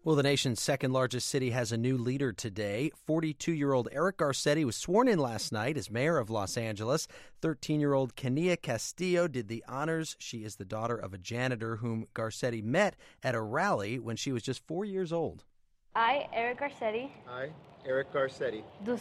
Well, the nation's second largest city has a new leader today. 42-year-old Eric Garcetti was sworn in last night as mayor of Los Angeles. 13-year-old Kenia Castillo did the honors. She is the daughter of a janitor whom Garcetti met at a rally when she was just 4 years old. I, Eric Garcetti, Do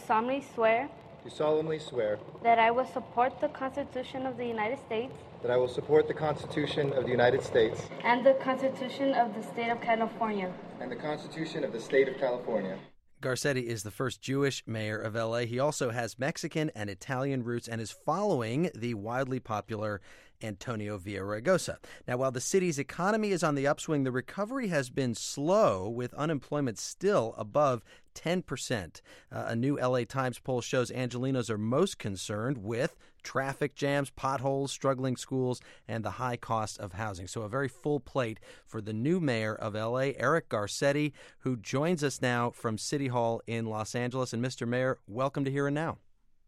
solemnly swear that I will support the Constitution of the United States that I will support the Constitution of the United States and the Constitution of the State of California. and the Constitution of the State of California. Garcetti is the first Jewish mayor of L.A. He also has Mexican and Italian roots and is following the wildly popular Antonio Villaraigosa. Now, while the city's economy is on the upswing, the recovery has been slow, with unemployment still above 10%. A new L.A. Times poll shows Angelinos are most concerned with traffic jams, potholes, struggling schools, and the high cost of housing. So a very full plate for the new mayor of L.A., Eric Garcetti, who joins us now from City Hall in Los Angeles. And Mr. Mayor, welcome to Here and Now.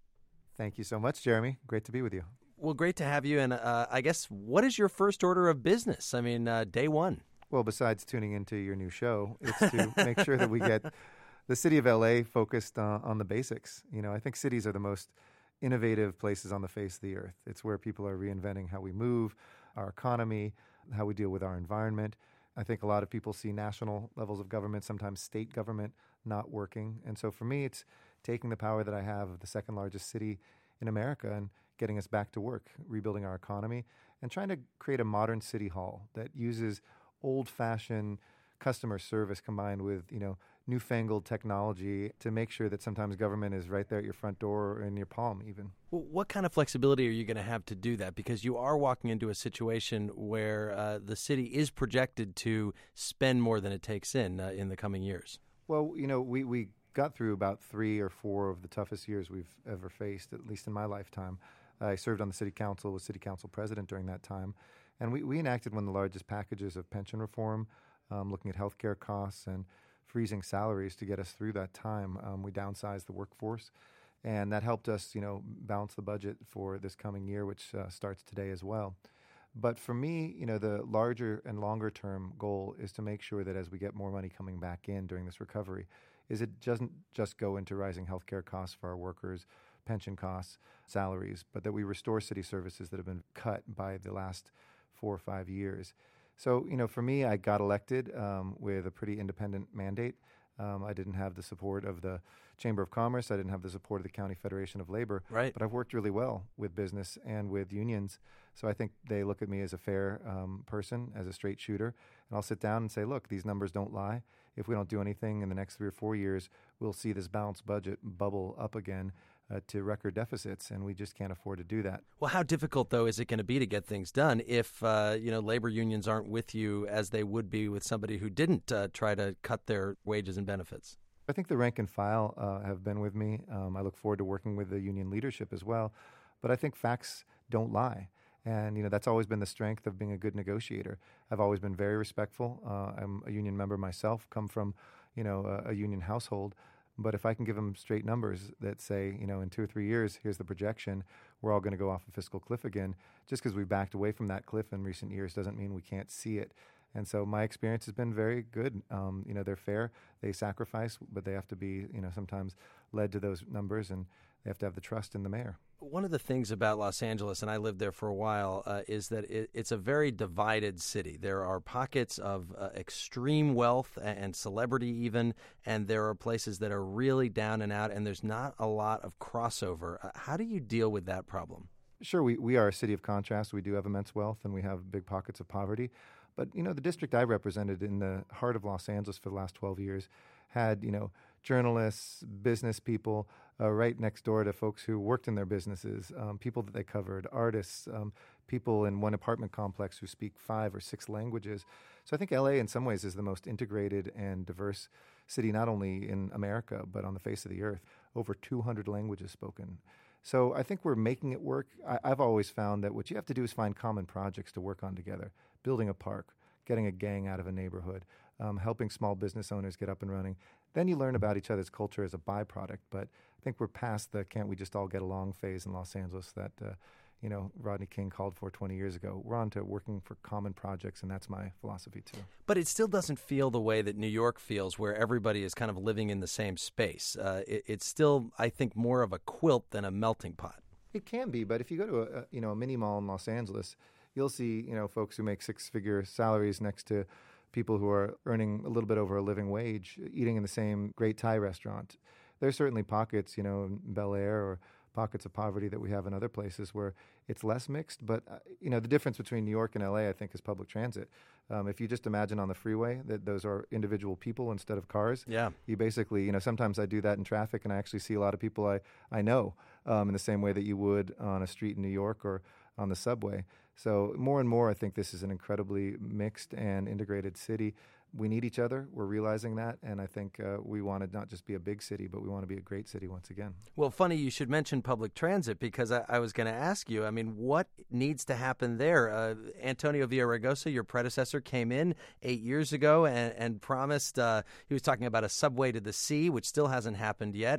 Thank you so much, Jeremy. Great to be with you. Well, great to have you. And I guess, what is your first order of business? I mean, day one. Well, besides tuning into your new show, it's to make sure that we get the city of L.A. focused on the basics. You know, I think cities are the most innovative places on the face of the earth. It's where people are reinventing how we move, our economy, how we deal with our environment. I think a lot of people see national levels of government, sometimes state government, not working. And so for me, it's taking the power that I have of the second largest city in America and getting us back to work, rebuilding our economy, and trying to create a modern city hall that uses old-fashioned customer service combined with, newfangled technology to make sure that sometimes government is right there at your front door or in your palm even. Well, what kind of flexibility are you going to have to do that? Because you are walking into a situation where the city is projected to spend more than it takes in the coming years. Well, we got through about 3 or 4 of the toughest years we've ever faced, at least in my lifetime. I served on the city council, was city council president during that time, and we enacted one of the largest packages of pension reform, looking at healthcare costs and freezing salaries to get us through that time. We downsized the workforce, and that helped us, balance the budget for this coming year, which starts today as well. But for me, the larger and longer term goal is to make sure that as we get more money coming back in during this recovery, is it doesn't just go into rising healthcare costs for our workers, pension costs, salaries, but that we restore city services that have been cut by the last 4 or 5 years. So, for me, I got elected with a pretty independent mandate. I didn't have the support of the Chamber of Commerce. I didn't have the support of the County Federation of Labor. Right. But I've worked really well with business and with unions. So I think they look at me as a fair person, as a straight shooter. And I'll sit down and say, look, these numbers don't lie. If we don't do anything in the next 3 or 4 years, we'll see this balanced budget bubble up again to record deficits, and we just can't afford to do that. Well, how difficult, though, is it going to be to get things done if, labor unions aren't with you as they would be with somebody who didn't try to cut their wages and benefits? I think the rank and file have been with me. I look forward to working with the union leadership as well. But I think facts don't lie. And, that's always been the strength of being a good negotiator. I've always been very respectful. I'm a union member myself, come from, a union household. But if I can give them straight numbers that say, in 2 or 3 years, here's the projection, we're all going to go off a fiscal cliff again. Just because we backed away from that cliff in recent years doesn't mean we can't see it. And so my experience has been very good. They're fair. They sacrifice, but they have to be, sometimes led to those numbers, and they have to have the trust in the mayor. One of the things about Los Angeles, and I lived there for a while, is that it's a very divided city. There are pockets of extreme wealth and celebrity even, and there are places that are really down and out, and there's not a lot of crossover. How do you deal with that problem? Sure, we are a city of contrast. We do have immense wealth, and we have big pockets of poverty. But, the district I represented in the heart of Los Angeles for the last 12 years had, journalists, business people right next door to folks who worked in their businesses, people that they covered, artists, people in one apartment complex who speak 5 or 6 languages. So I think L.A. in some ways is the most integrated and diverse city, not only in America, but on the face of the earth. Over 200 languages spoken. So I think we're making it work. I've always found that what you have to do is find common projects to work on together. Building a park, getting a gang out of a neighborhood, helping small business owners get up and running. Then you learn about each other's culture as a byproduct. But I think we're past the can't we just all get along phase in Los Angeles that, Rodney King called for 20 years ago. We're on to working for common projects, and that's my philosophy too. But it still doesn't feel the way that New York feels, where everybody is kind of living in the same space. It's still, I think, more of a quilt than a melting pot. It can be, but if you go to a mini mall in Los Angeles, you'll see folks who make six-figure salaries next to people who are earning a little bit over a living wage, eating in the same great Thai restaurant. There's certainly pockets, in Bel Air or pockets of poverty that we have in other places where it's less mixed. But, the difference between New York and L.A., I think, is public transit. If you just imagine on the freeway that those are individual people instead of cars, you basically, sometimes I do that in traffic and I actually see a lot of people I know in the same way that you would on a street in New York or on the subway. So more and more, I think this is an incredibly mixed and integrated city. We need each other. We're realizing that. And I think we want to not just be a big city, but we want to be a great city once again. Well, funny you should mention public transit because I was going to ask you, what needs to happen there? Antonio Villaraigosa, your predecessor, came in 8 years ago and promised, he was talking about a subway to the sea, which still hasn't happened yet.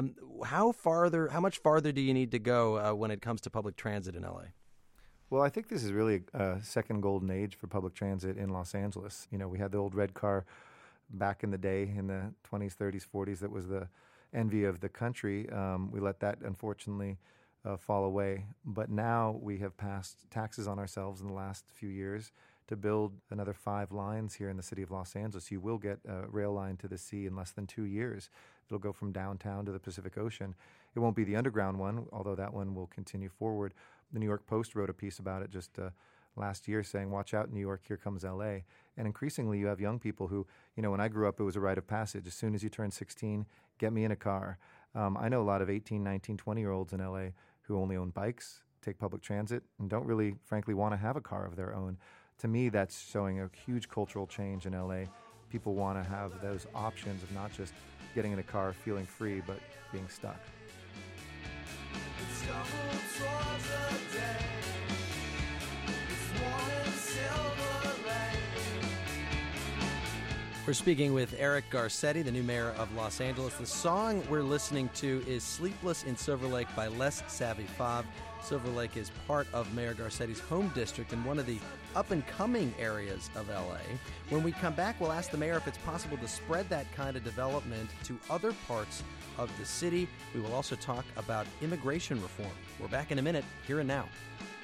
How much farther do you need to go when it comes to public transit in L.A.? Well, I think this is really a second golden age for public transit in Los Angeles. We had the old red car back in the day in the 20s, 30s, 40s that was the envy of the country. We let that, unfortunately, fall away. But now we have passed taxes on ourselves in the last few years to build another 5 lines here in the city of Los Angeles. You will get a rail line to the sea in less than 2 years. It'll go from downtown to the Pacific Ocean. It won't be the underground one, although that one will continue forward. The New York Post wrote a piece about it just last year saying, watch out, New York, here comes L.A. And increasingly you have young people who, when I grew up, it was a rite of passage. As soon as you turn 16, get me in a car. I know a lot of 18, 19, 20-year-olds in L.A. who only own bikes, take public transit, and don't really, frankly, want to have a car of their own. To me, that's showing a huge cultural change in L.A. People want to have those options of not just getting in a car, feeling free, but being stuck. We're speaking with Eric Garcetti, the new mayor of Los Angeles. The song we're listening to is Sleepless in Silver Lake by Les Savy Fav. Silver Lake is part of Mayor Garcetti's home district and one of the up-and-coming areas of L.A. When we come back, we'll ask the mayor if it's possible to spread that kind of development to other parts of the city. We will also talk about immigration reform. We're back in a minute, here and now.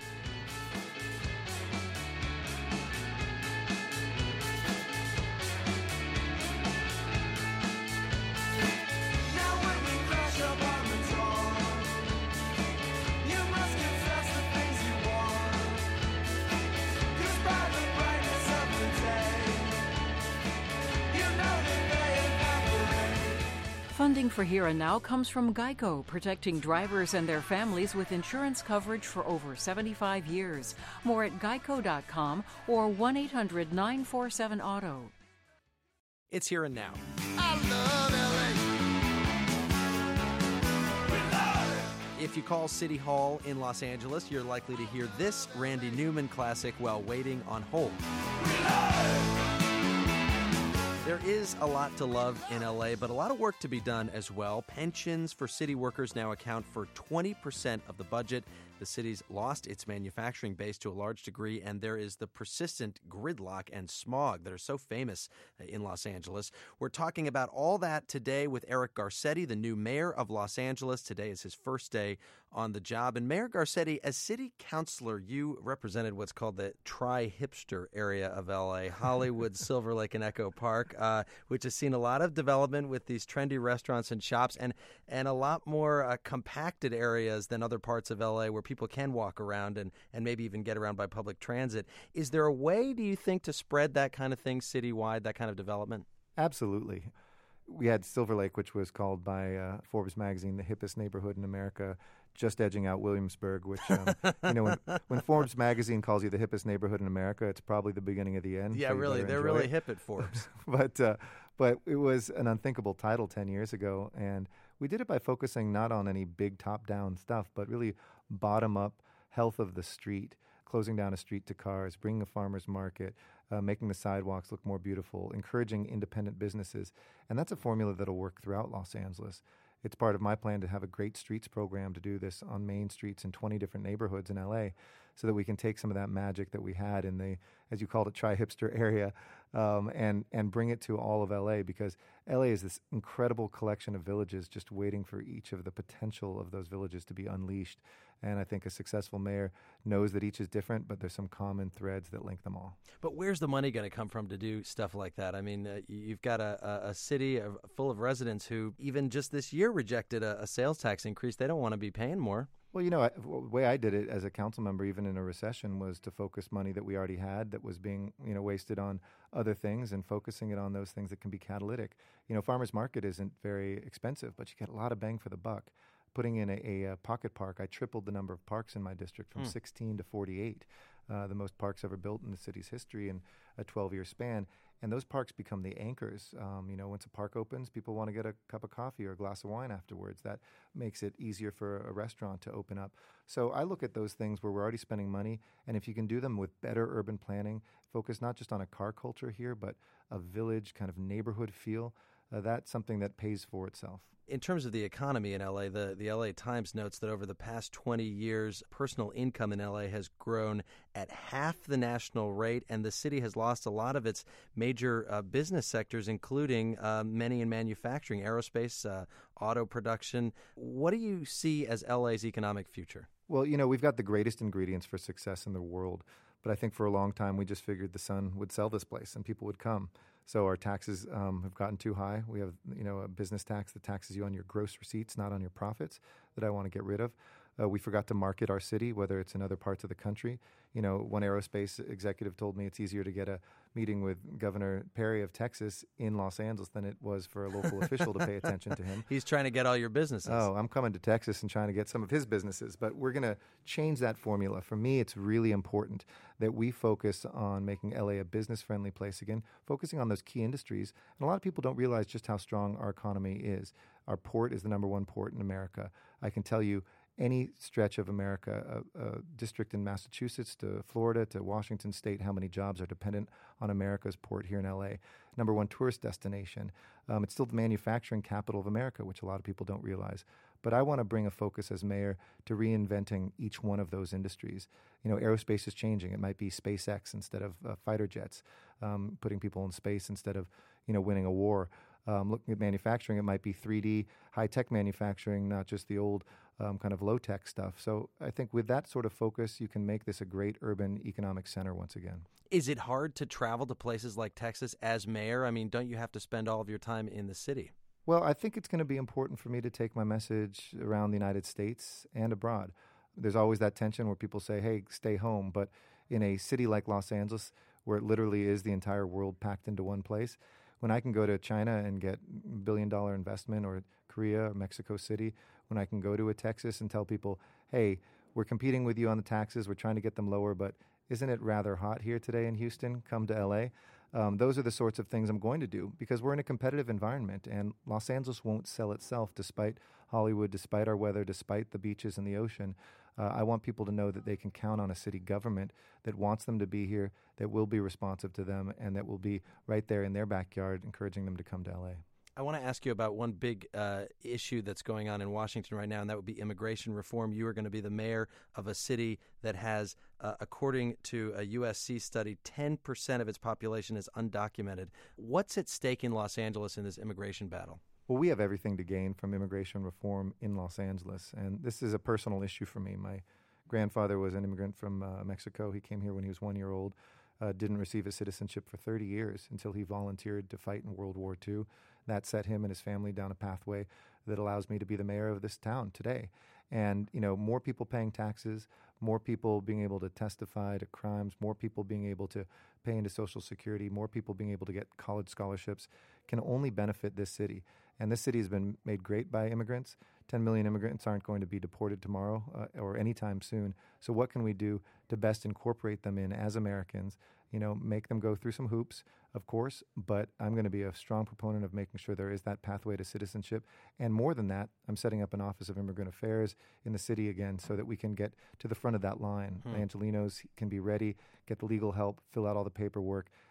Funding for Here and Now comes from GEICO, protecting drivers and their families with insurance coverage for over 75 years. More at geico.com or 1-800-947-AUTO. It's Here and Now. I love LA. If you call City Hall in Los Angeles, you're likely to hear this Randy Newman classic while waiting on hold. There is a lot to love in L.A., but a lot of work to be done as well. Pensions for city workers now account for 20% of the budget. The city's lost its manufacturing base to a large degree, and there is the persistent gridlock and smog that are so famous in Los Angeles. We're talking about all that today with Eric Garcetti, the new mayor of Los Angeles. Today is his first day on the job. And Mayor Garcetti, as city councilor, you represented what's called the tri-hipster area of L.A., Hollywood, Silver Lake, and Echo Park, which has seen a lot of development with these trendy restaurants and shops and a lot more compacted areas than other parts of L.A. where people can walk around and maybe even get around by public transit. Is there a way, do you think, to spread that kind of thing citywide, that kind of development? Absolutely. We had Silver Lake, which was called by Forbes magazine the hippest neighborhood in America, just edging out Williamsburg, which, when Forbes magazine calls you the hippest neighborhood in America, it's probably the beginning of the end. Yeah, so really. They're really hip at Forbes. But it was an unthinkable title 10 years ago, and we did it by focusing not on any big top-down stuff, but really bottom-up health of the street, closing down a street to cars, bringing a farmer's market, making the sidewalks look more beautiful, encouraging independent businesses. And that's a formula that'll work throughout Los Angeles. it's part of my plan to have a great streets program to do this on main streets in 20 different neighborhoods in LA, so that we can take some of that magic that we had in the, as you called it, tri-hipster area, and bring it to all of LA, because LA is this incredible collection of villages just waiting for each of the potential of those villages to be unleashed. And I think a successful mayor knows that each is different, but there's some common threads that link them all. But where's the money going to come from to do stuff like that? I mean, you've got a city full of residents who even just this year rejected a sales tax increase. They don't want to be paying more. Well, the way I did it as a council member, even in a recession, was to focus money that we already had that was being, wasted on other things, and focusing it on those things that can be catalytic. Farmers Market isn't very expensive, but you get a lot of bang for the buck. Putting in a pocket park, I tripled the number of parks in my district from 16 to 48, the most parks ever built in the city's history in a 12-year span. And those parks become the anchors. Once a park opens, people want to get a cup of coffee or a glass of wine afterwards. That makes it easier for a restaurant to open up. So I look at those things where we're already spending money, and if you can do them with better urban planning, focus not just on a car culture here, but a village kind of neighborhood feel, that's something that pays for itself. In terms of the economy in LA, the LA Times notes that over the past 20 years, personal income in LA has grown at half the national rate, and the city has lost a lot of its major business sectors, including many in manufacturing, aerospace, auto production. What do you see as LA's economic future? Well, we've got the greatest ingredients for success in the world, but I think for a long time we just figured the sun would sell this place and people would come. So our taxes have gotten too high. We have, a business tax that taxes you on your gross receipts, not on your profits, that I want to get rid of. We forgot to market our city, whether it's in other parts of the country. One aerospace executive told me it's easier to get a meeting with Governor Perry of Texas in Los Angeles than it was for a local official to pay attention to him. He's trying to get all your businesses. Oh, I'm coming to Texas and trying to get some of his businesses. But we're going to change that formula. For me, it's really important that we focus on making LA a business-friendly place again, focusing on those key industries. And a lot of people don't realize just how strong our economy is. Our port is the number one port in America. I can tell you, any stretch of America, a district in Massachusetts to Florida to Washington State, how many jobs are dependent on America's port here in L.A. Number one tourist destination. It's still the manufacturing capital of America, which a lot of people don't realize. But I want to bring a focus as mayor to reinventing each one of those industries. Aerospace is changing. It might be SpaceX instead of fighter jets, putting people in space instead of, winning a war. Looking at manufacturing, it might be 3D, high-tech manufacturing, not just the old kind of low-tech stuff. So I think with that sort of focus, you can make this a great urban economic center once again. Is it hard to travel to places like Texas as mayor? I mean, don't you have to spend all of your time in the city? Well, I think it's going to be important for me to take my message around the United States and abroad. There's always that tension where people say, hey, stay home. But in a city like Los Angeles, where it literally is the entire world packed into one place, when I can go to China and get $1 billion investment, or Korea or Mexico City, when I can go to a Texas and tell people, hey, we're competing with you on the taxes, we're trying to get them lower, but isn't it rather hot here today in Houston? Come to LA. Those are the sorts of things I'm going to do, because we're in a competitive environment, and Los Angeles won't sell itself despite Hollywood, despite our weather, despite the beaches and the ocean. I want people to know that they can count on a city government that wants them to be here, that will be responsive to them, and that will be right there in their backyard encouraging them to come to LA. I want to ask you about one big issue that's going on in Washington right now, and that would be immigration reform. You are going to be the mayor of a city that has, according to a USC study, 10% of its population is undocumented. What's at stake in Los Angeles in this immigration battle? Well, we have everything to gain from immigration reform in Los Angeles, and this is a personal issue for me. My grandfather was an immigrant from Mexico. He came here when he was 1 year old, didn't receive his citizenship for 30 years until he volunteered to fight in World War II. That set him and his family down a pathway that allows me to be the mayor of this town today. And, more people paying taxes, more people being able to testify to crimes, more people being able to pay into Social Security, more people being able to get college scholarships can only benefit this city. And this city has been made great by immigrants. 10 million immigrants aren't going to be deported tomorrow or anytime soon. So what can we do to best incorporate them in as Americans? Make them go through some hoops, of course, but I'm going to be a strong proponent of making sure there is that pathway to citizenship. And more than that, I'm setting up an Office of Immigrant Affairs in the city again so that we can get to the front of that line. Angelenos can be ready, get the legal help, fill out all the paperwork,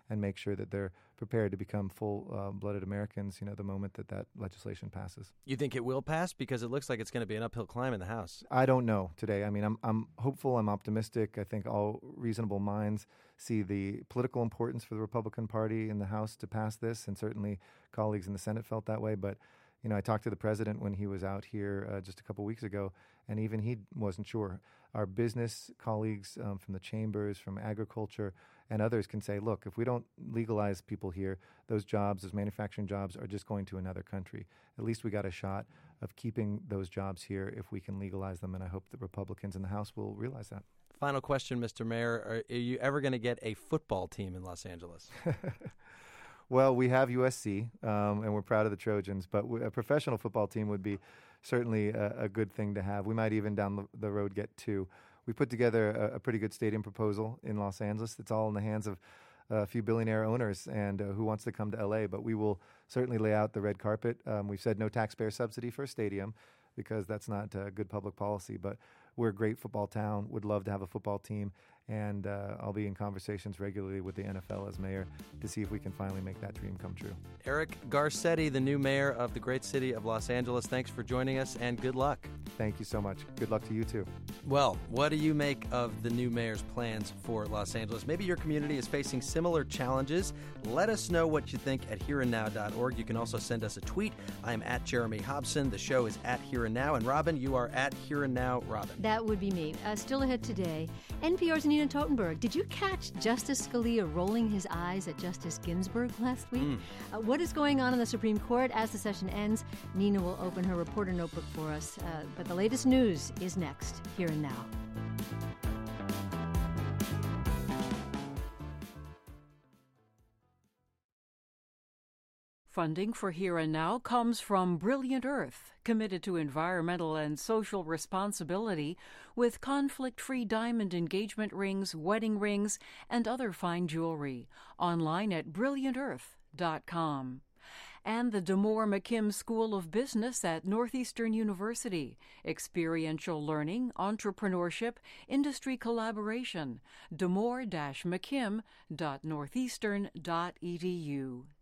and make sure that they're prepared to become full-blooded Americans, the moment that legislation passes. You think it will pass? Because it looks like it's going to be an uphill climb in the House. I don't know today. I mean, I'm hopeful. I'm optimistic. I think all reasonable minds see the political importance for the Republican Party in the House to pass this, and certainly colleagues in the Senate felt that way. But I talked to the president when he was out here just a couple weeks ago, and even he wasn't sure. Our business colleagues from the chambers, from agriculture, and others can say, look, if we don't legalize people here, those jobs, those manufacturing jobs, are just going to another country. At least we got a shot of keeping those jobs here if we can legalize them, and I hope that Republicans in the House will realize that. Final question, Mr. Mayor. Are you ever going to get a football team in Los Angeles? Well, we have USC, and we're proud of the Trojans, but a professional football team would be certainly a good thing to have. We might even down the road get two. We put together a pretty good stadium proposal in Los Angeles. It's all in the hands of a few billionaire owners and who wants to come to L.A., but we will certainly lay out the red carpet. We've said no taxpayer subsidy for a stadium because that's not good public policy, but we're a great football town, would love to have a football team, and I'll be in conversations regularly with the NFL as mayor to see if we can finally make that dream come true. Eric Garcetti, the new mayor of the great city of Los Angeles, thanks for joining us, and good luck. Thank you so much. Good luck to you, too. Well, what do you make of the new mayor's plans for Los Angeles? Maybe your community is facing similar challenges. Let us know what you think at hereandnow.org. You can also send us a tweet. I am at Jeremy Hobson. The show is at Here and Now. And Robin, you are at Here and Now, Robin. That would be me. Still ahead today, NPR's Nina Totenberg. Did you catch Justice Scalia rolling his eyes at Justice Ginsburg last week? What is going on in the Supreme Court as the session ends? Nina will open her reporter notebook for us. But the latest news is next, Here and Now. Funding for Here and Now comes from Brilliant Earth, committed to environmental and social responsibility with conflict-free diamond engagement rings, wedding rings, and other fine jewelry. Online at brilliantearth.com. And the Damore McKim School of Business at Northeastern University. Experiential learning, entrepreneurship, industry collaboration. damore-mckim.northeastern.edu.